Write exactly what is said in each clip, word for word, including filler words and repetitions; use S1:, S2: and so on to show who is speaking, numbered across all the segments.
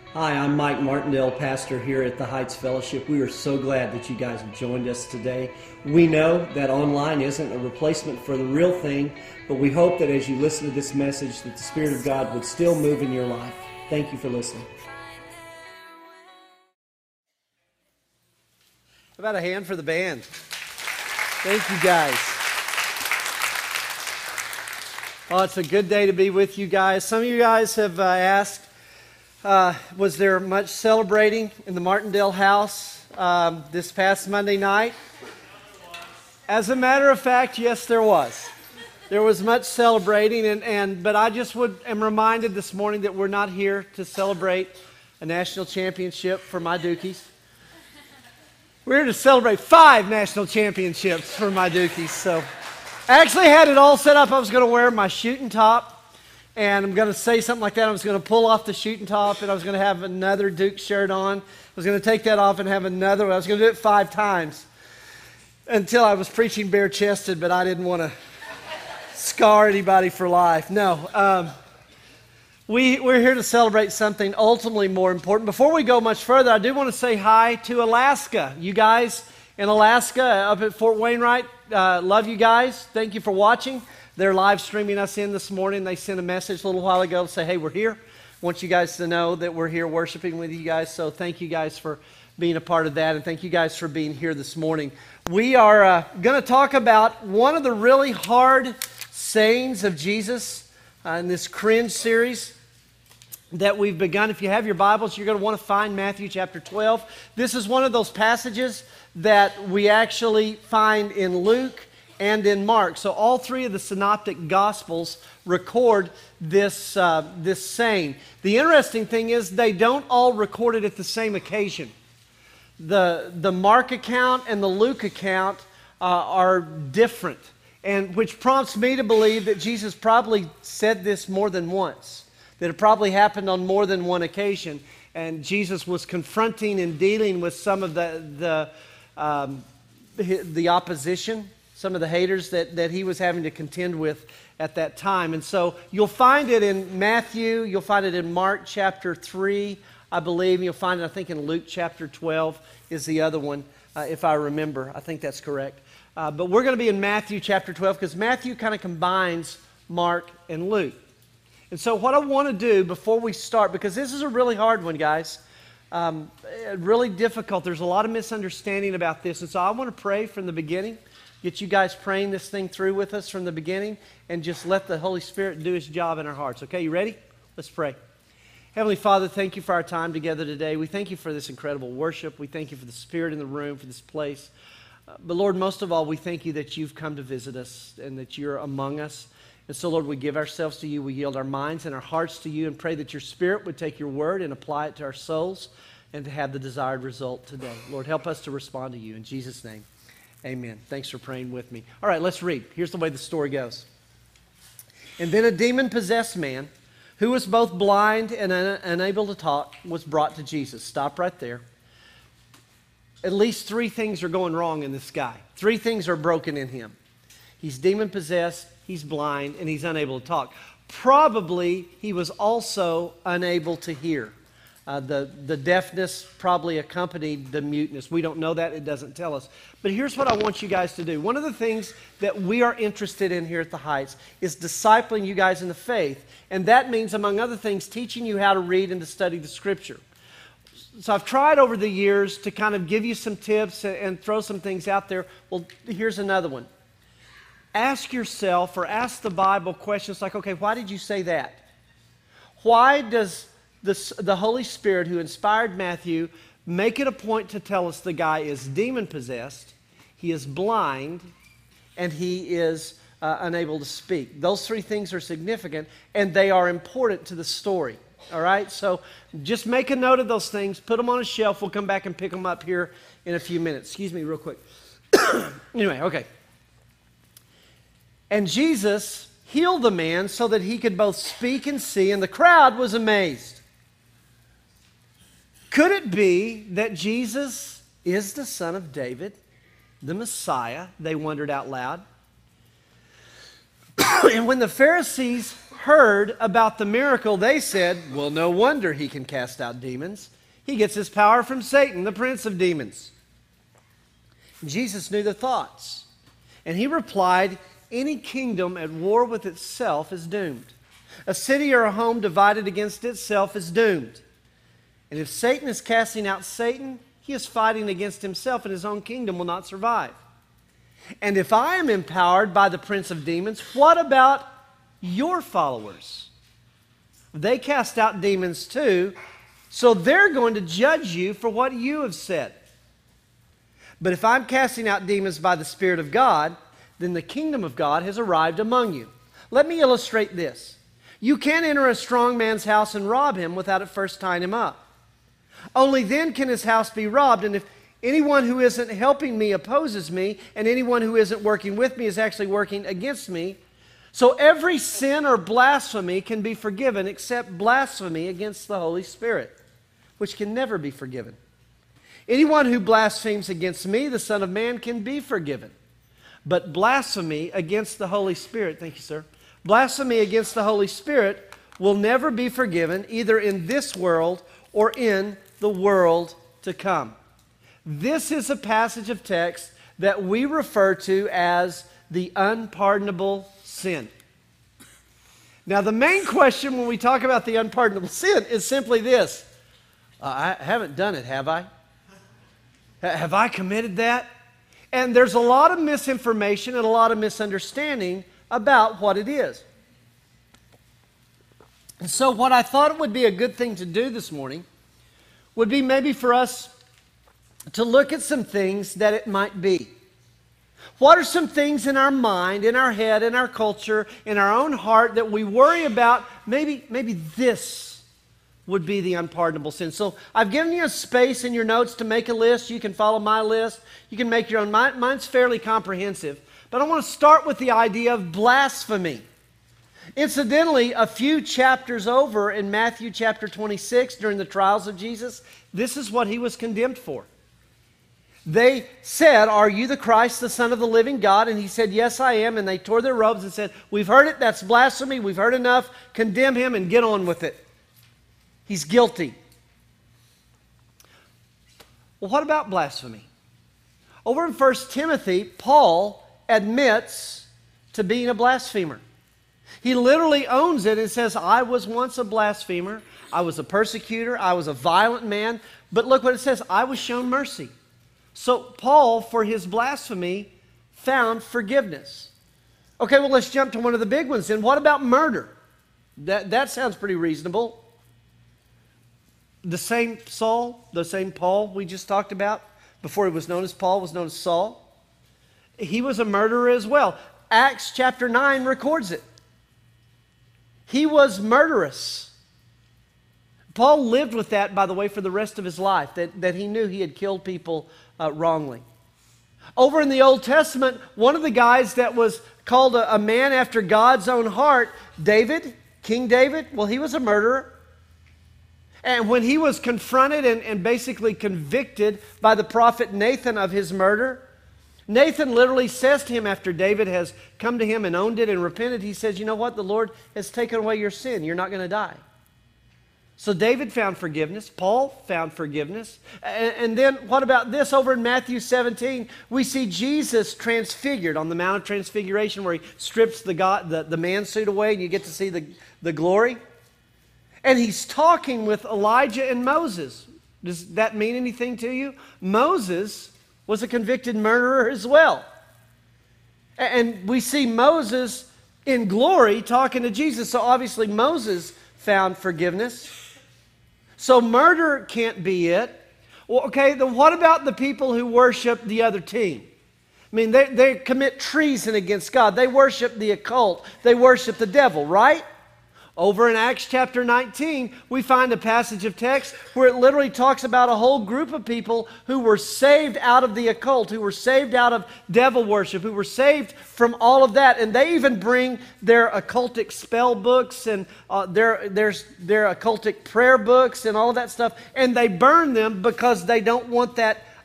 S1: Hi, I'm Mike Martindale, pastor here at the Heights Fellowship. We are so glad that you guys have joined us today. We know that online isn't a replacement for the real thing, but we hope that as you listen to this message that the Spirit of God would still move in your life. Thank you for listening.
S2: How about a hand for the band? Thank you guys. Oh, it's a good day to be with you guys. Some of you guys have uh, asked, Uh, was there much celebrating in the Martindale house um, this past Monday night? As a matter of fact, yes, there was. There was much celebrating, and, and but I just would am reminded this morning that we're not here to celebrate a national championship for my Dukies. We're here to celebrate five national championships for my Dukies. So I actually had it all set up. I was going to wear my shooting top, and I'm going to say something like that. I was going to pull off the shooting top, and I was going to have another Duke shirt on. I was going to take that off and have another. I was going to do it five times until I was preaching bare-chested, but I didn't want to scar anybody for life. No. Um, we, we're here to celebrate something ultimately more important. Before we go much further, I do want to say hi to Alaska. You guys in Alaska up at Fort Wainwright, uh, love you guys. Thank you for watching. They're live streaming us in this morning. They sent a message a little while ago to say, hey, we're here. I want you guys to know that we're here worshiping with you guys. So thank you guys for being a part of that, and thank you guys for being here this morning. We are uh, going to talk about one of the really hard sayings of Jesus uh, in this cringe series that we've begun. If you have your Bibles, you're going to want to find Matthew chapter twelve. This is one of those passages that we actually find in Luke and in Mark. So all three of the synoptic gospels record this, uh, this saying. The interesting thing is they don't all record it at the same occasion. The, the Mark account and the Luke account uh, are different, and which prompts me to believe that Jesus probably said this more than once, that it probably happened on more than one occasion, and Jesus was confronting and dealing with some of the, the, um, the opposition, some of the haters that, that he was having to contend with at that time. And so you'll find it in Matthew, you'll find it in Mark chapter three, I believe. You'll find it, I think, in Luke chapter twelve is the other one, uh, if I remember. I think that's correct. Uh, but we're going to be in Matthew chapter twelve because Matthew kind of combines Mark and Luke. And so what I want to do before we start, because this is a really hard one, guys, um, really difficult. There's a lot of misunderstanding about this. And so I want to pray from the beginning, get you guys praying this thing through with us from the beginning, and just let the Holy Spirit do His job in our hearts. Okay, you ready? Let's pray. Heavenly Father, thank you for our time together today. We thank you for this incredible worship. We thank you for the Spirit in the room, for this place. Uh, but Lord, most of all, we thank you that you've come to visit us and that you're among us. And so, Lord, we give ourselves to you. We yield our minds and our hearts to you and pray that your Spirit would take your word and apply it to our souls and to have the desired result today. Lord, help us to respond to you. In Jesus' name. Amen. Thanks for praying with me. All right, let's read. Here's the way the story goes. And then a demon-possessed man, who was both blind and un- unable to talk, was brought to Jesus. Stop right there. At least three things are going wrong in this guy. Three things are broken in him. He's demon-possessed, he's blind, and he's unable to talk. Probably he was also unable to hear. Uh, the, the deafness probably accompanied the muteness. We don't know that. It doesn't tell us. But here's what I want you guys to do. One of the things that we are interested in here at the Heights is discipling you guys in the faith. And that means, among other things, teaching you how to read and to study the Scripture. So I've tried over the years to kind of give you some tips and, and throw some things out there. Well, here's another one. Ask yourself or ask the Bible questions like, okay, why did you say that? Why does The, the Holy Spirit who inspired Matthew make it a point to tell us the guy is demon-possessed, he is blind, and he is uh, unable to speak? Those three things are significant, and they are important to the story, all right? So just make a note of those things, put them on a shelf. We'll come back and pick them up here in a few minutes. Excuse me real quick. Anyway, okay. And Jesus healed the man so that he could both speak and see, and the crowd was amazed. Could it be that Jesus is the Son of David, the Messiah? They wondered out loud. And when the Pharisees heard about the miracle, they said, well, no wonder he can cast out demons. He gets his power from Satan, the prince of demons. Jesus knew their thoughts. And he replied, any kingdom at war with itself is doomed. A city or a home divided against itself is doomed. And if Satan is casting out Satan, he is fighting against himself, and his own kingdom will not survive. And if I am empowered by the prince of demons, what about your followers? They cast out demons too, so they're going to judge you for what you have said. But if I'm casting out demons by the Spirit of God, then the kingdom of God has arrived among you. Let me illustrate this. You can't enter a strong man's house and rob him without at first tying him up. Only then can his house be robbed, and if anyone who isn't helping me opposes me, and anyone who isn't working with me is actually working against me. So every sin or blasphemy can be forgiven except blasphemy against the Holy Spirit, which can never be forgiven. Anyone who blasphemes against me, the Son of Man, can be forgiven. But blasphemy against the Holy Spirit, thank you, sir, blasphemy against the Holy Spirit will never be forgiven, either in this world or in the world to come. This is a passage of text that we refer to as the unpardonable sin. Now, the main question when we talk about the unpardonable sin is simply this. Uh, I haven't done it, have I? Have I committed that? And there's a lot of misinformation and a lot of misunderstanding about what it is. And so what I thought would be a good thing to do this morning would be maybe for us to look at some things that it might be. What are some things in our mind, in our head, in our culture, in our own heart that we worry about? Maybe, maybe this would be the unpardonable sin. So I've given you a space in your notes to make a list. You can follow my list. You can make your own. Mine, mine's fairly comprehensive. But I want to start with the idea of blasphemy. Incidentally, a few chapters over in Matthew chapter twenty-six, during the trials of Jesus, this is what he was condemned for. They said, are you the Christ, the Son of the living God? And he said, yes, I am. And they tore their robes and said, we've heard it, that's blasphemy, we've heard enough, condemn him and get on with it. He's guilty. Well, what about blasphemy? Over in First Timothy, Paul admits to being a blasphemer. He literally owns it and says, I was once a blasphemer, I was a persecutor, I was a violent man, but look what it says, I was shown mercy. So Paul, for his blasphemy, found forgiveness. Okay, well, let's jump to one of the big ones then. What about murder? That, that sounds pretty reasonable. The same Saul, the same Paul we just talked about, before he was known as Paul, was known as Saul. He was a murderer as well. Acts chapter nine records it. He was murderous. Paul lived with that, by the way, for the rest of his life, that, that he knew he had killed people uh, wrongly. Over in the Old Testament, one of the guys that was called a, a man after God's own heart, David, King David, well, he was a murderer. And when he was confronted and, and basically convicted by the prophet Nathan of his murder, Nathan literally says to him after David has come to him and owned it and repented, he says, you know what? The Lord has taken away your sin. You're not going to die. So David found forgiveness. Paul found forgiveness. And, and then what about this? Over in Matthew seventeen, we see Jesus transfigured on the Mount of Transfiguration, where he strips the, God, the, the man suit away and you get to see the, the glory. And he's talking with Elijah and Moses. Does that mean anything to you? Moses was a convicted murderer as well. And we see Moses in glory talking to Jesus. So obviously Moses found forgiveness. So murder can't be it. Well, okay, then what about the people who worship the other team? I mean, they, they commit treason against God. They worship the occult. They worship the devil, right? Over in Acts chapter nineteen, we find a passage of text where it literally talks about a whole group of people who were saved out of the occult, who were saved out of devil worship, who were saved from all of that. And they even bring their occultic spell books and uh, their, their, their occultic prayer books and all of that stuff, and they burn them because they don't want that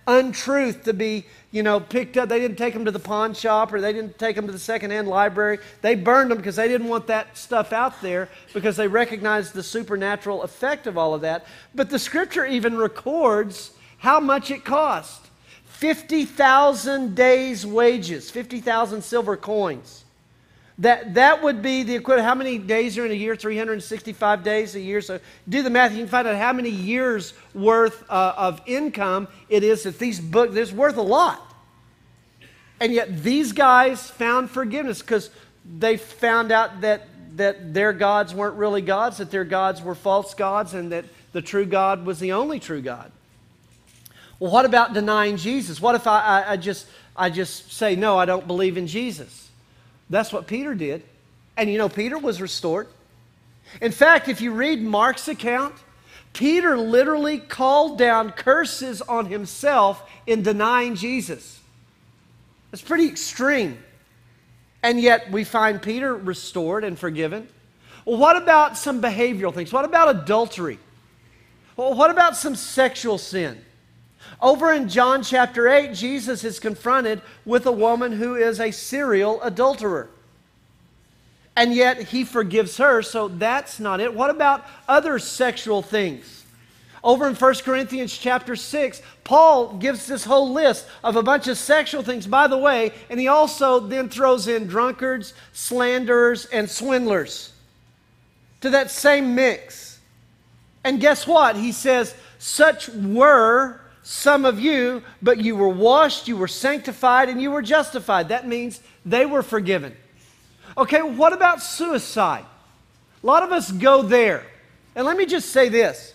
S2: untruth to be, you know, picked up. They didn't take them to the pawn shop, or they didn't take them to the secondhand library. They burned them because they didn't want that stuff out there, because they recognized the supernatural effect of all of that. But the Scripture even records how much it cost. fifty thousand days' wages, fifty thousand silver coins. That, that would be the equivalent. How many days are in a year? three hundred sixty-five days a year. So do the math. You can find out how many years worth uh, of income it is that these books, it's worth a lot. And yet these guys found forgiveness because they found out that, that their gods weren't really gods, that their gods were false gods, and that the true God was the only true God. Well, what about denying Jesus? What if I, I, I just I just say, no, I don't believe in Jesus? That's what Peter did. And you know, Peter was restored. In fact, if you read Mark's account, Peter literally called down curses on himself in denying Jesus. That's pretty extreme. And yet we find Peter restored and forgiven. Well, what about some behavioral things? What about adultery? Well, what about some sexual sin? Over in John chapter eight, Jesus is confronted with a woman who is a serial adulterer. And yet he forgives her, so that's not it. What about other sexual things? Over in First Corinthians chapter six, Paul gives this whole list of a bunch of sexual things, by the way, and he also then throws in drunkards, slanderers, and swindlers to that same mix. And guess what? He says, such were some of you, but you were washed, you were sanctified, and you were justified. That means they were forgiven. Okay, what about suicide? A lot of us go there. And let me just say this.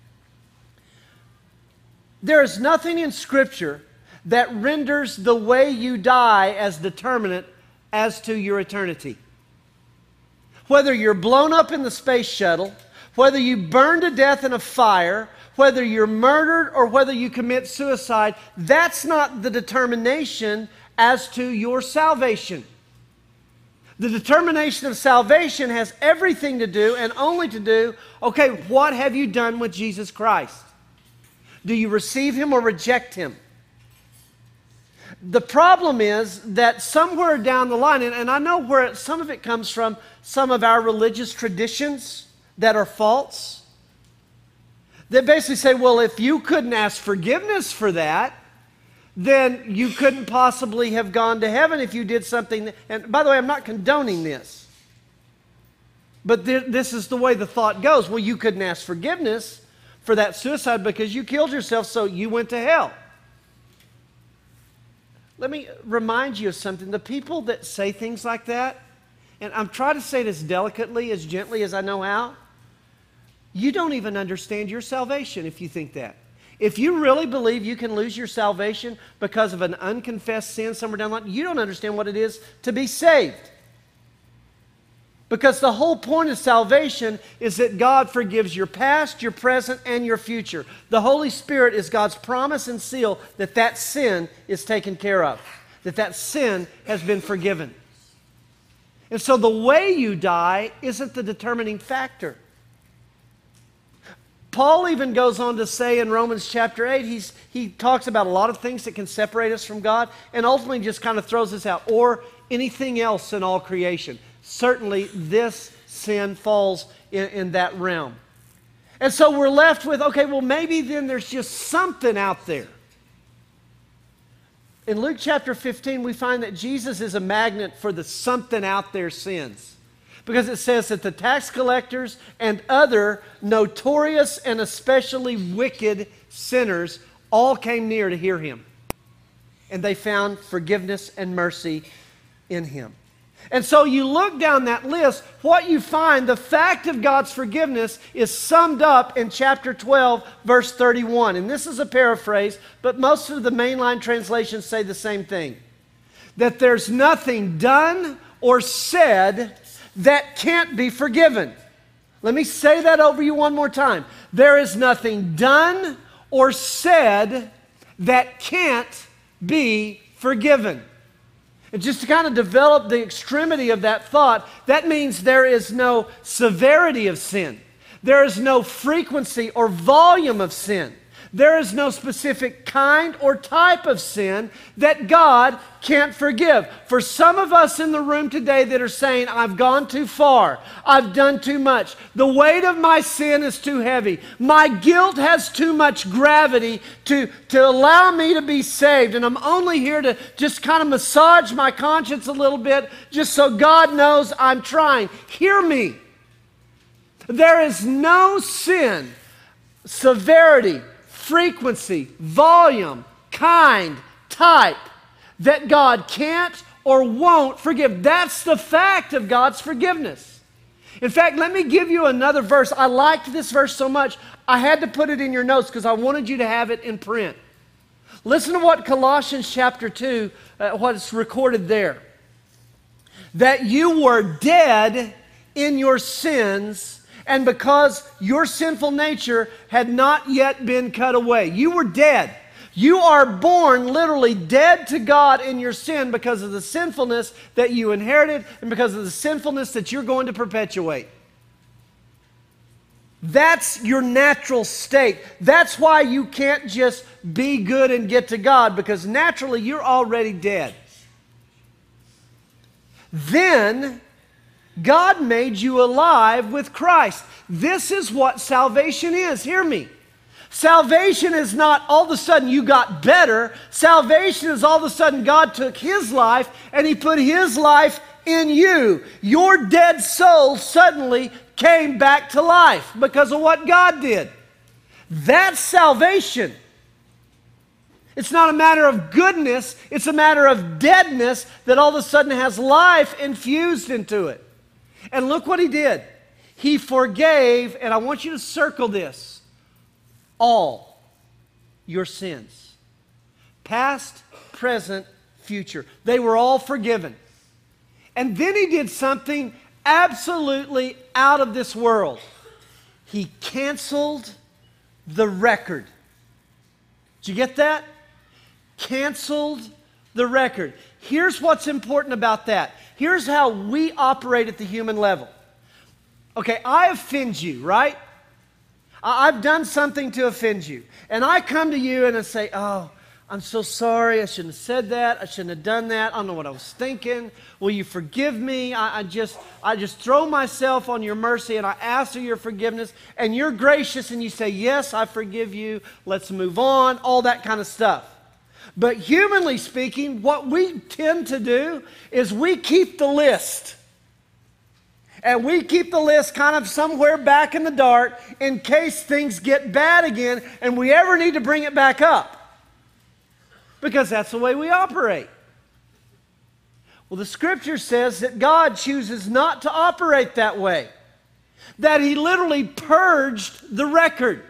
S2: There is nothing in Scripture that renders the way you die as determinate as to your eternity. Whether you're blown up in the space shuttle, whether you burn to death in a fire, whether you're murdered or whether you commit suicide, that's not the determination as to your salvation. The determination of salvation has everything to do and only to do, okay, what have you done with Jesus Christ? Do you receive Him or reject Him? The problem is that somewhere down the line, and, and I know where some of it comes from, some of our religious traditions that are false. They basically say, well, if you couldn't ask forgiveness for that, then you couldn't possibly have gone to heaven if you did something. That, and by the way, I'm not condoning this. But th- this is the way the thought goes. Well, you couldn't ask forgiveness for that suicide because you killed yourself, so you went to hell. Let me remind you of something. The people that say things like that, and I'm trying to say this delicately, as gently as I know how, you don't even understand your salvation if you think that. If you really believe you can lose your salvation because of an unconfessed sin somewhere down the line, you don't understand what it is to be saved. Because the whole point of salvation is that God forgives your past, your present, and your future. The Holy Spirit is God's promise and seal that that sin is taken care of, that that sin has been forgiven. And so the way you die isn't the determining factor. Paul even goes on to say in Romans chapter eight, he's, he talks about a lot of things that can separate us from God, and ultimately just kind of throws this out, or anything else in all creation. Certainly this sin falls in, in that realm. And so we're left with, okay, well maybe then there's just something out there. In Luke chapter fifteen, we find that Jesus is a magnet for the something out there sins. Because it says that the tax collectors and other notorious and especially wicked sinners all came near to hear him. And they found forgiveness and mercy in him. And so you look down that list, what you find, the fact of God's forgiveness is summed up in chapter twelve, verse thirty-one. And this is a paraphrase, but most of the mainline translations say the same thing. That there's nothing done or said that can't be forgiven. Let me say that over you one more time. There is nothing done or said that can't be forgiven. And just to kind of develop the extremity of that thought, that means there is no severity of sin. There is no frequency or volume of sin. There is no specific kind or type of sin that God can't forgive. For some of us in the room today that are saying, I've gone too far, I've done too much, the weight of my sin is too heavy, my guilt has too much gravity to, to allow me to be saved, and I'm only here to just kind of massage my conscience a little bit just so God knows I'm trying. Hear me. There is no sin, severity, frequency, volume, kind, type that God can't or won't forgive. That's the fact of God's forgiveness. In fact, let me give you another verse. I liked this verse so much, I had to put it in your notes because I wanted you to have it in print. Listen to what Colossians chapter two, uh, what's recorded there. That you were dead in your sins, and because your sinful nature had not yet been cut away. You were dead. You are born literally dead to God in your sin because of the sinfulness that you inherited and because of the sinfulness that you're going to perpetuate. That's your natural state. That's why you can't just be good and get to God, because naturally you're already dead. Then God made you alive with Christ. This is what salvation is. Hear me. Salvation is not all of a sudden you got better. Salvation is all of a sudden God took His life and He put His life in you. Your dead soul suddenly came back to life because of what God did. That's salvation. It's not a matter of goodness. It's a matter of deadness that all of a sudden has life infused into it. And look what He did. He forgave, and I want you to circle this, all your sins. Past, present, future. They were all forgiven. And then He did something absolutely out of this world. He canceled the record. Did you get that? Canceled the record. Here's what's important about that. Here's how we operate at the human level. Okay, I offend you, right? I've done something to offend you. And I come to you and I say, oh, I'm so sorry. I shouldn't have said that. I shouldn't have done that. I don't know what I was thinking. Will you forgive me? I, I just I just throw myself on your mercy and I ask for your forgiveness. And you're gracious and you say, yes, I forgive you. Let's move on. All that kind of stuff. But humanly speaking, what we tend to do is we keep the list. And we keep the list kind of somewhere back in the dark in case things get bad again and we ever need to bring it back up. Because that's the way we operate. Well, the Scripture says that God chooses not to operate that way. That He literally purged the record.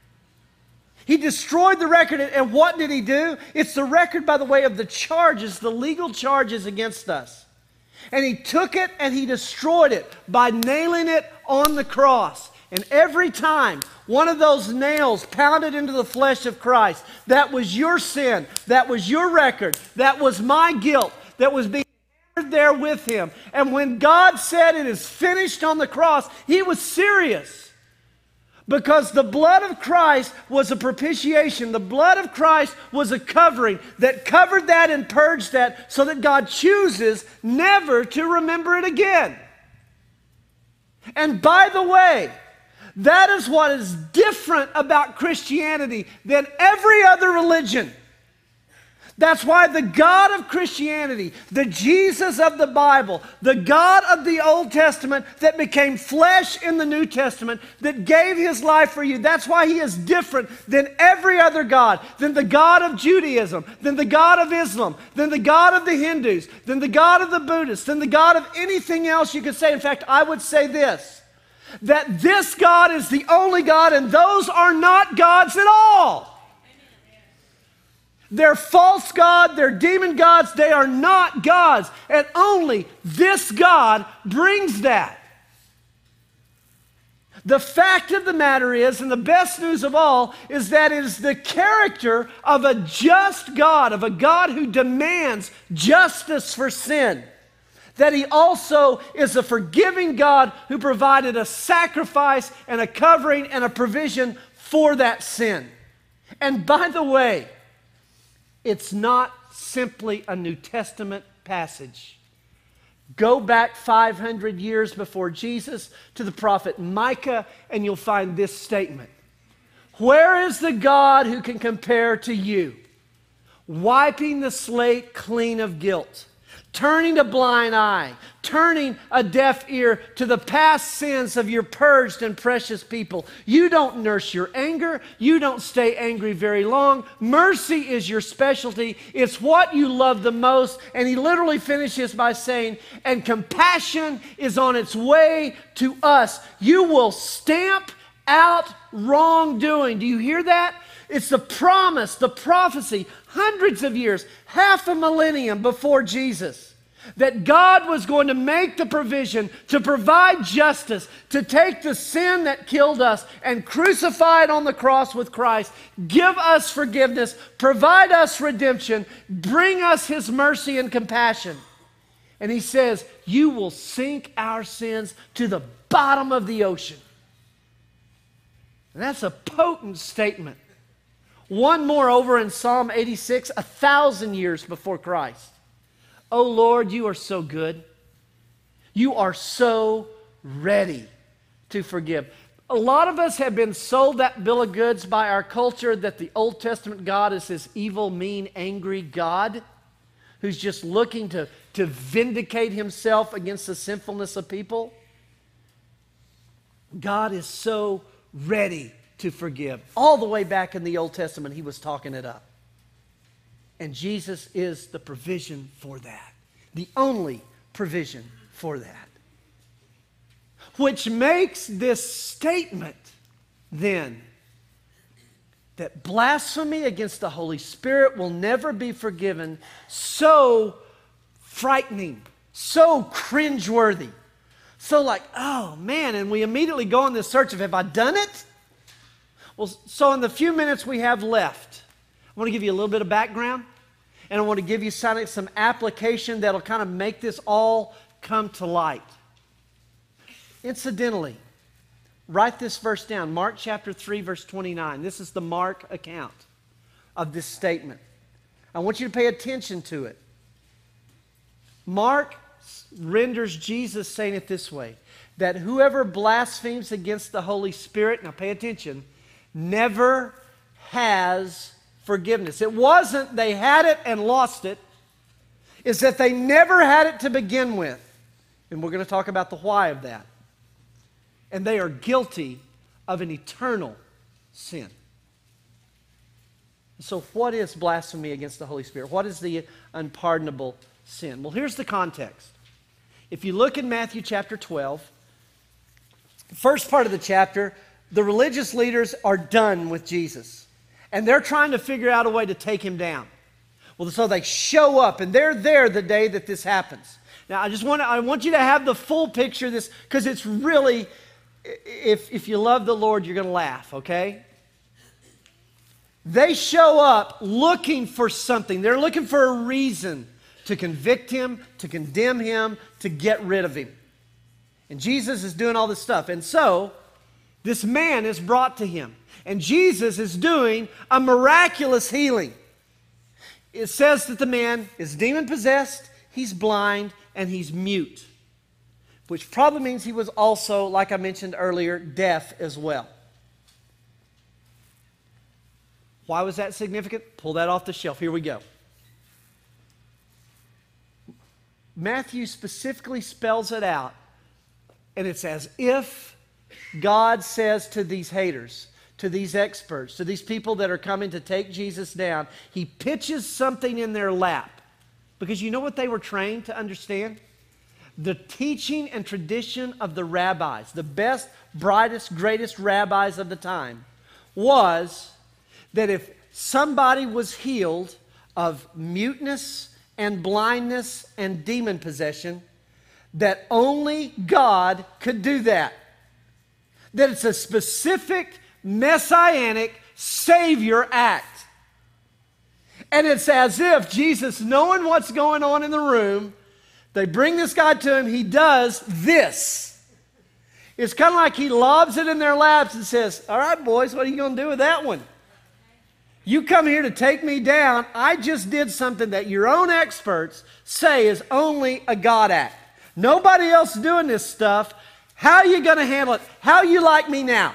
S2: He destroyed the record, and what did He do? It's the record, by the way, of the charges, the legal charges against us. And He took it and He destroyed it by nailing it on the cross. And every time one of those nails pounded into the flesh of Christ, that was your sin, that was your record, that was my guilt, that was being hammered there with Him. And when God said it is finished on the cross, He was serious. Because the blood of Christ was a propitiation. The blood of Christ was a covering that covered that and purged that so that God chooses never to remember it again. And by the way, that is what is different about Christianity than every other religion. That's why the God of Christianity, the Jesus of the Bible, the God of the Old Testament that became flesh in the New Testament, that gave His life for you, that's why He is different than every other God, than the God of Judaism, than the God of Islam, than the God of the Hindus, than the God of the Buddhists, than the God of anything else you could say. In fact, I would say this, that this God is the only God and those are not gods at all. They're false God, they're demon gods, they are not gods. And only this God brings that. The fact of the matter is, and the best news of all, is that it is the character of a just God, of a God who demands justice for sin. That He also is a forgiving God who provided a sacrifice and a covering and a provision for that sin. And by the way, it's not simply a New Testament passage. Go back five hundred years before Jesus to the prophet Micah, and you'll find this statement. Where is the God who can compare to you? Wiping the slate clean of guilt, turning a blind eye, turning a deaf ear to the past sins of your purged and precious people. You don't nurse your anger. You don't stay angry very long. Mercy is your specialty. It's what you love the most. And he literally finishes by saying, and compassion is on its way to us. You will stamp out wrongdoing. Do you hear that? It's the promise, the prophecy, hundreds of years, half a millennium before Jesus, that God was going to make the provision to provide justice, to take the sin that killed us and crucify it on the cross with Christ, give us forgiveness, provide us redemption, bring us his mercy and compassion. And he says, you will sink our sins to the bottom of the ocean. And that's a potent statement. One more over in Psalm eighty-six, a thousand years before Christ. Oh Lord, you are so good. You are so ready to forgive. A lot of us have been sold that bill of goods by our culture that the Old Testament God is this evil, mean, angry God who's just looking to, to vindicate himself against the sinfulness of people. God is so ready to forgive. All the way back in the Old Testament, he was talking it up. And Jesus is the provision for that. The only provision for that. Which makes this statement, then, that blasphemy against the Holy Spirit will never be forgiven, so frightening, so cringeworthy, so like, oh man, and we immediately go on this search of, have I done it? Well, so in the few minutes we have left, I want to give you a little bit of background, and I want to give you some, some application that'll kind of make this all come to light. Incidentally, write this verse down, Mark chapter three, verse twenty-nine. This is the Mark account of this statement. I want you to pay attention to it. Mark renders Jesus saying it this way, that whoever blasphemes against the Holy Spirit, now pay attention, never has forgiveness. It wasn't they had it and lost it. It's that they never had it to begin with. And we're going to talk about the why of that. And they are guilty of an eternal sin. So what is blasphemy against the Holy Spirit? What is the unpardonable sin? Well, here's the context. If you look in Matthew chapter twelve, the first part of the chapter, the religious leaders are done with Jesus. And they're trying to figure out a way to take him down. Well, so they show up, and they're there the day that this happens. Now, I just want to, I want you to have the full picture of this, because it's really, if, if you love the Lord, you're going to laugh, okay? They show up looking for something. They're looking for a reason to convict him, to condemn him, to get rid of him. And Jesus is doing all this stuff. And so, this man is brought to him. And Jesus is doing a miraculous healing. It says that the man is demon-possessed, he's blind, and he's mute. Which probably means he was also, like I mentioned earlier, deaf as well. Why was that significant? Pull that off the shelf. Here we go. Matthew specifically spells it out. And it's as if God says to these haters, to these experts, to these people that are coming to take Jesus down, he pitches something in their lap. Because you know what they were trained to understand? The teaching and tradition of the rabbis, the best, brightest, greatest rabbis of the time, was that if somebody was healed of muteness and blindness and demon possession, that only God could do that. That it's a specific messianic Savior act. And it's as if Jesus, knowing what's going on in the room, they bring this guy to him, he does this. It's kind of like he lobs it in their laps and says, all right, boys, what are you going to do with that one? You come here to take me down. I just did something that your own experts say is only a God act. Nobody else doing this stuff. How are you going to handle it? How you like me now?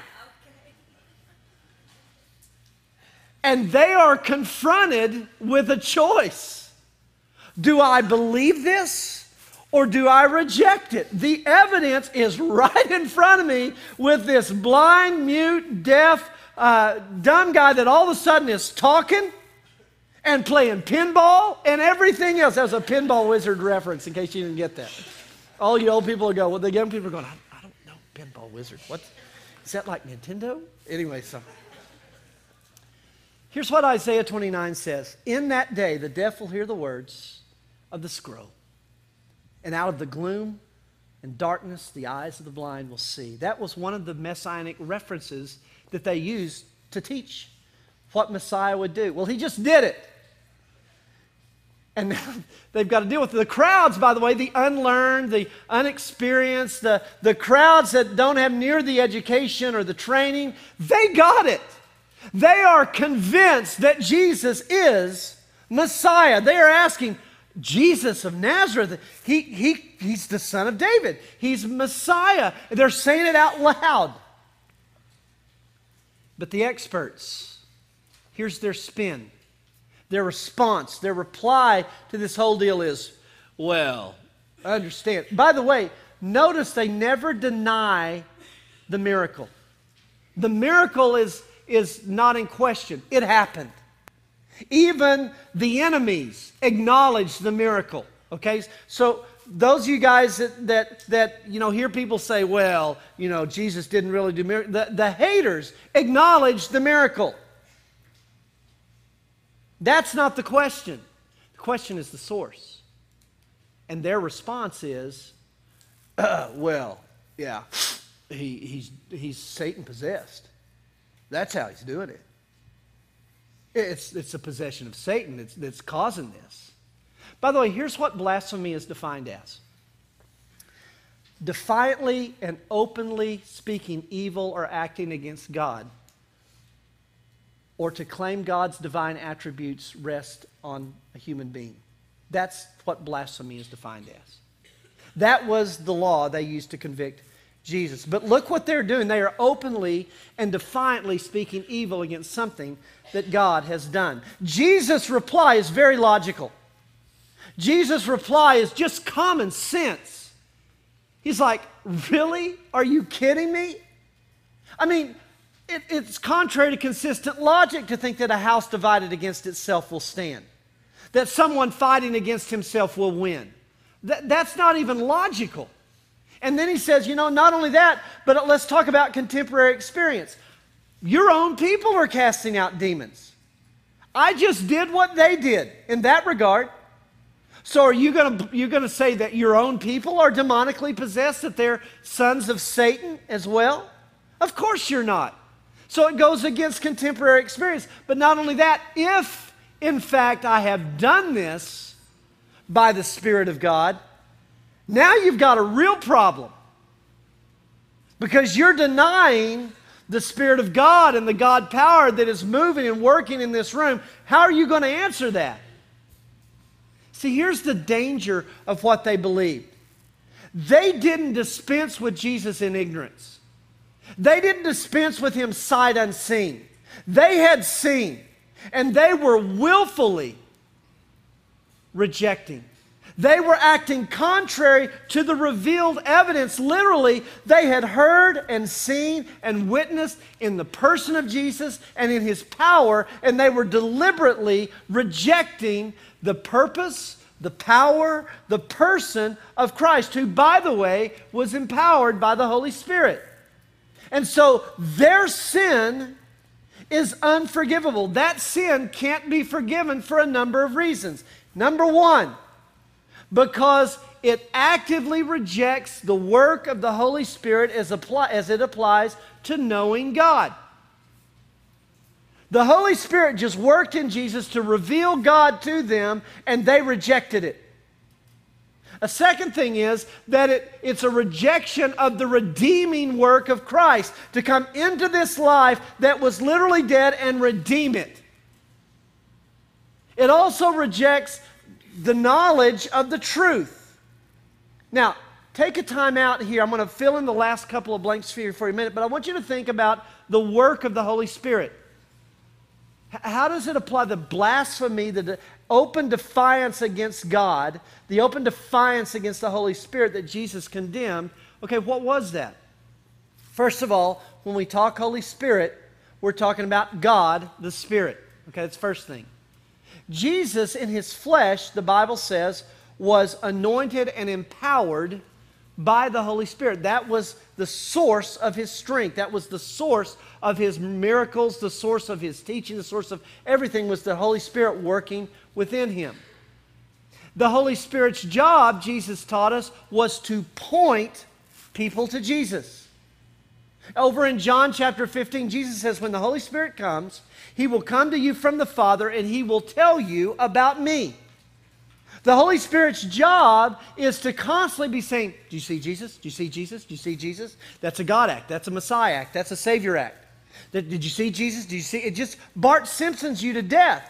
S2: And they are confronted with a choice. Do I believe this or do I reject it? The evidence is right in front of me with this blind, mute, deaf, uh, dumb guy that all of a sudden is talking and playing pinball and everything else. That was a Pinball Wizard reference in case you didn't get that. All you old people go, well, the young people are going, I, I don't know Pinball Wizard. What? Is that like Nintendo? Anyway, so... Here's what Isaiah twenty-nine says. In that day, the deaf will hear the words of the scroll. And out of the gloom and darkness, the eyes of the blind will see. That was one of the messianic references that they used to teach what Messiah would do. Well, he just did it. And now they've got to deal with it. The crowds, by the way, the unlearned, the unexperienced, the, the crowds that don't have near the education or the training, they got it. They are convinced that Jesus is Messiah. They are asking, Jesus of Nazareth, he, he, he's the son of David. He's Messiah. They're saying it out loud. But the experts, here's their spin. Their response, their reply to this whole deal is, well, I understand. By the way, notice they never deny the miracle. The miracle is... is not in question. It happened. Even the enemies acknowledged the miracle. Okay? So those of you guys that, that, that you know, hear people say, well, you know, Jesus didn't really do miracles. The, the haters acknowledged the miracle. That's not the question. The question is the source. And their response is, uh, well, yeah, he, he's, he's Satan possessed. That's how he's doing it. It's, it's a possession of Satan that's, that's causing this. By the way, here's what blasphemy is defined as. Defiantly and openly speaking evil or acting against God, or to claim God's divine attributes rest on a human being. That's what blasphemy is defined as. That was the law they used to convict Jesus. But look what they're doing. They are openly and defiantly speaking evil against something that God has done. Jesus' reply is very logical. Jesus' reply is just common sense. He's like, really? Are you kidding me? I mean, it, it's contrary to consistent logic to think that a house divided against itself will stand. That someone fighting against himself will win. That, that's not even logical. And then he says, you know, not only that, but let's talk about contemporary experience. Your own people are casting out demons. I just did what they did in that regard. So are you going to you going to say that your own people are demonically possessed, that they're sons of Satan as well? Of course you're not. So it goes against contemporary experience. But not only that, if in fact I have done this by the Spirit of God, now you've got a real problem, because you're denying the Spirit of God and the God power that is moving and working in this room. How are you going to answer that? See, here's the danger of what they believed. They didn't dispense with Jesus in ignorance. They didn't dispense with him sight unseen. They had seen, and they were willfully rejecting. They were acting contrary to the revealed evidence. Literally, they had heard and seen and witnessed in the person of Jesus and in his power, and they were deliberately rejecting the purpose, the power, the person of Christ, who, by the way, was empowered by the Holy Spirit. And so their sin is unforgivable. That sin can't be forgiven for a number of reasons. Number one, because it actively rejects the work of the Holy Spirit as, apply, as it applies to knowing God. The Holy Spirit just worked in Jesus to reveal God to them, and they rejected it. A second thing is that it, it's a rejection of the redeeming work of Christ to come into this life that was literally dead and redeem it. It also rejects the knowledge of the truth. Now, take a time out here. I'm going to fill in the last couple of blanks for you for a minute, but I want you to think about the work of the Holy Spirit. H- how does it apply? The blasphemy, the de- open defiance against God, the open defiance against the Holy Spirit that Jesus condemned. Okay, what was that? First of all, when we talk Holy Spirit, we're talking about God, the Spirit. Okay, that's the first thing. Jesus in his flesh, the Bible says, was anointed and empowered by the Holy Spirit. That was the source of his strength. That was the source of his miracles, the source of his teaching, the source of everything was the Holy Spirit working within him. The Holy Spirit's job, Jesus taught us, was to point people to Jesus. Over in John chapter fifteen, Jesus says, when the Holy Spirit comes, he will come to you from the Father and he will tell you about me. The Holy Spirit's job is to constantly be saying, do you see Jesus? Do you see Jesus? Do you see Jesus? That's a God act. That's a Messiah act. That's a Savior act. Did, did you see Jesus? Did you see? It just Bart Simpsons you to death.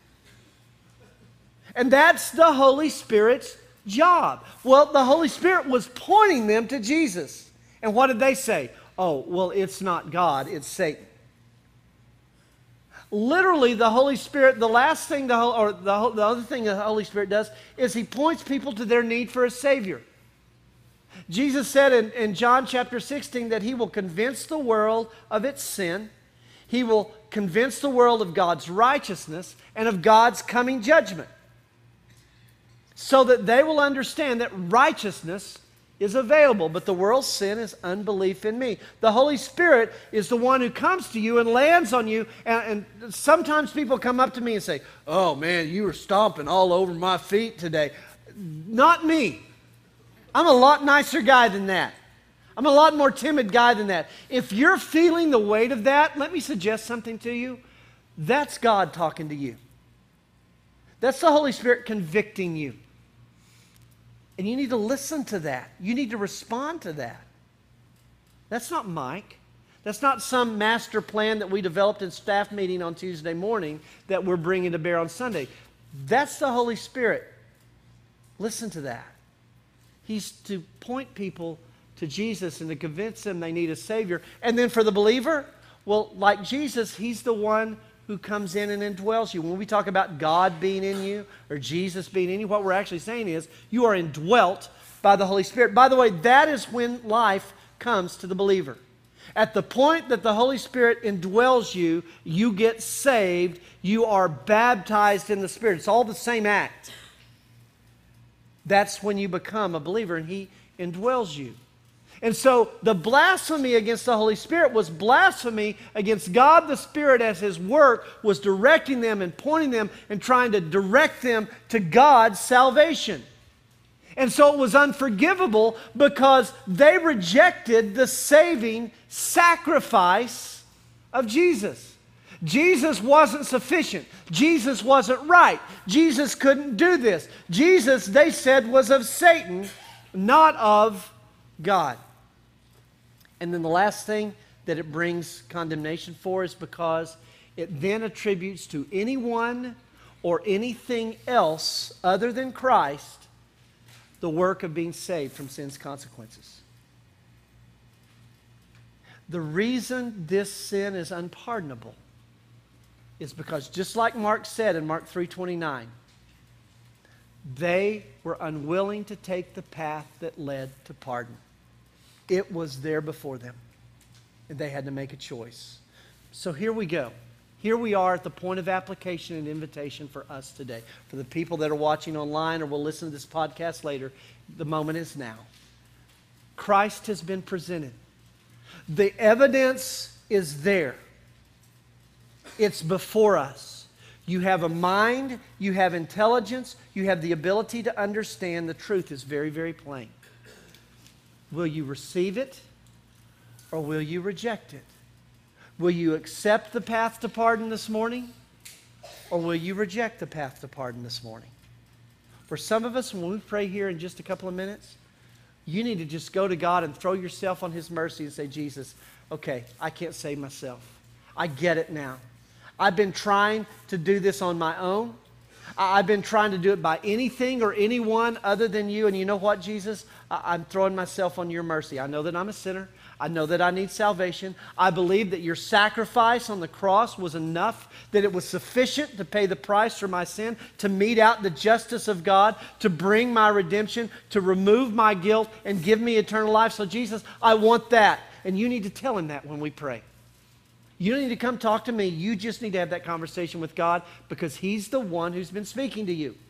S2: And that's the Holy Spirit's job. Well, the Holy Spirit was pointing them to Jesus. And what did they say? Oh, well, it's not God, it's Satan. Literally, the Holy Spirit, the last thing, the, or the, the other thing the Holy Spirit does is he points people to their need for a Savior. Jesus said in, in John chapter sixteen that he will convince the world of its sin. He will convince the world of God's righteousness and of God's coming judgment, so that they will understand that righteousness is available, but the world's sin is unbelief in me. The Holy Spirit is the one who comes to you and lands on you, and, and sometimes people come up to me and say, oh man, you were stomping all over my feet today. Not me. I'm a lot nicer guy than that. I'm a lot more timid guy than that. If you're feeling the weight of that, let me suggest something to you. That's God talking to you. That's the Holy Spirit convicting you. And you need to listen to that. You need to respond to that. That's not Mike. That's not some master plan that we developed in staff meeting on Tuesday morning that we're bringing to bear on Sunday. That's the Holy Spirit. Listen to that. He's to point people to Jesus and to convince them they need a Savior. And then for the believer, well, like Jesus, he's the one who comes in and indwells you. When we talk about God being in you or Jesus being in you, what we're actually saying is you are indwelt by the Holy Spirit. By the way, that is when life comes to the believer. At the point that the Holy Spirit indwells you, you get saved, you are baptized in the Spirit. It's all the same act. That's when you become a believer and he indwells you. And so the blasphemy against the Holy Spirit was blasphemy against God the Spirit, as his work was directing them and pointing them and trying to direct them to God's salvation. And so it was unforgivable because they rejected the saving sacrifice of Jesus. Jesus wasn't sufficient. Jesus wasn't right. Jesus couldn't do this. Jesus, they said, was of Satan, not of God. And then the last thing that it brings condemnation for is because it then attributes to anyone or anything else other than Christ the work of being saved from sin's consequences. The reason this sin is unpardonable is because, just like Mark said in Mark three twenty-nine, they were unwilling to take the path that led to pardon. It was there before them, and they had to make a choice. So here we go. Here we are at the point of application and invitation for us today. For the people that are watching online or will listen to this podcast later, the moment is now. Christ has been presented. The evidence is there. It's before us. You have a mind, you have intelligence, you have the ability to understand. The truth is very, very plain. Will you receive it or will you reject it? Will you accept the path to pardon this morning or will you reject the path to pardon this morning? For some of us, when we pray here in just a couple of minutes, you need to just go to God and throw yourself on his mercy and say, Jesus, okay, I can't save myself. I get it now. I've been trying to do this on my own. I've been trying to do it by anything or anyone other than you. And you know what, Jesus? I'm throwing myself on your mercy. I know that I'm a sinner. I know that I need salvation. I believe that your sacrifice on the cross was enough, that it was sufficient to pay the price for my sin, to mete out the justice of God, to bring my redemption, to remove my guilt, and give me eternal life. So Jesus, I want that. And you need to tell him that when we pray. You don't need to come talk to me. You just need to have that conversation with God, because he's the one who's been speaking to you.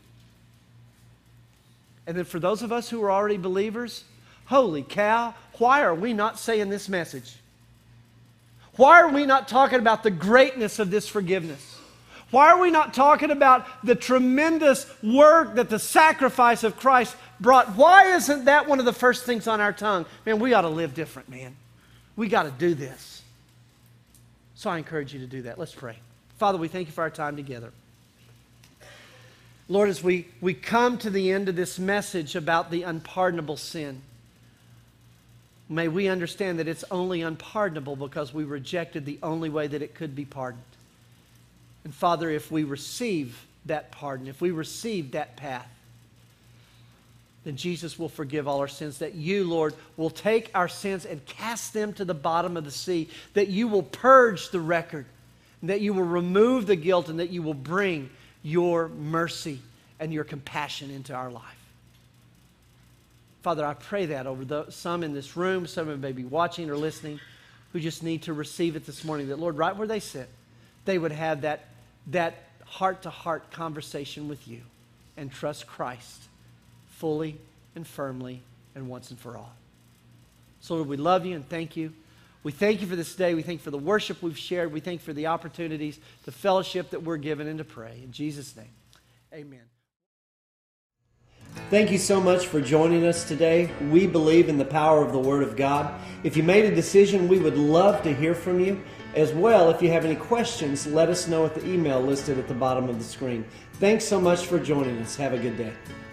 S2: And then for those of us who are already believers, holy cow, why are we not saying this message? Why are we not talking about the greatness of this forgiveness? Why are we not talking about the tremendous work that the sacrifice of Christ brought? Why isn't that one of the first things on our tongue? Man, we ought to live different, man. We got to do this. So I encourage you to do that. Let's pray. Father, we thank you for our time together. Lord, as we, we come to the end of this message about the unpardonable sin, may we understand that it's only unpardonable because we rejected the only way that it could be pardoned. And Father, if we receive that pardon, if we receive that path, then Jesus will forgive all our sins, that you, Lord, will take our sins and cast them to the bottom of the sea, that you will purge the record, and that you will remove the guilt, and that you will bring your mercy and your compassion into our life. Father, I pray that over the, some in this room, some who may be watching or listening, who just need to receive it this morning, that, Lord, right where they sit, they would have that, that heart-to-heart conversation with you and trust Christ fully and firmly and once and for all. So, Lord, we love you and thank you. We thank you for this day. We thank you for the worship we've shared. We thank you for the opportunities, the fellowship that we're given, and to pray. In Jesus' name, amen.
S1: Thank you so much for joining us today. We believe in the power of the Word of God. If you made a decision, we would love to hear from you. As well, if you have any questions, let us know at the email listed at the bottom of the screen. Thanks so much for joining us. Have a good day.